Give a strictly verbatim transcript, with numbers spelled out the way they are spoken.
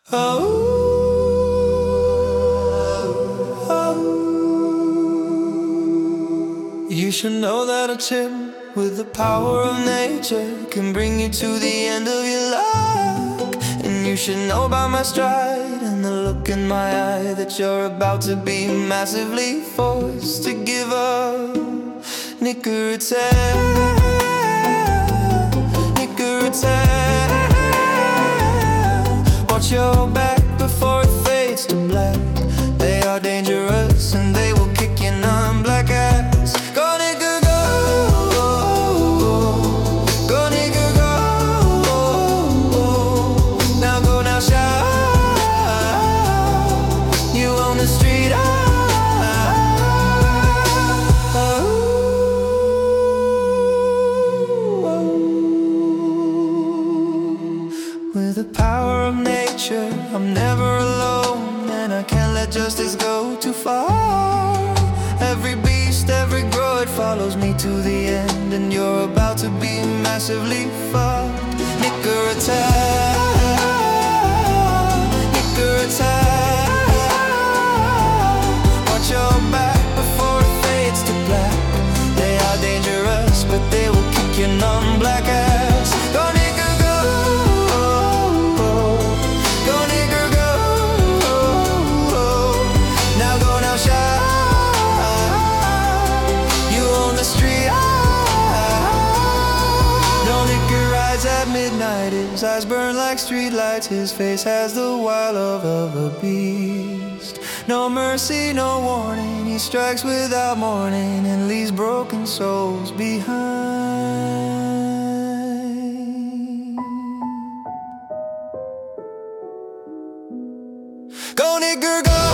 Oh, oh. You should know that a chip with the power of nature can bring you to the end of your luck. And you should know by my stride and the look in my eye that you're about to be massively forced to give up. Nickeritell, Nickeritell. Watch your back before it fades to black. They are dangerous and they will kick your numb black ass. Go nigga go, go nigga go. Now go, now shout. You on the street, ah. With the power of nature, I'm never alone, and I can't let justice go too far. Every beast, every growth follows me to the end, and you're about to be massively fucked. Nickeritell, Nickeritell. Watch your back before it fades to black. They are dangerous, but they will kick your numb black ass. Go nigga go. At midnight, his eyes burn like streetlights. His face has the wild love of a beast. No mercy, no warning. He strikes without mourning and leaves broken souls behind. Go nigger go.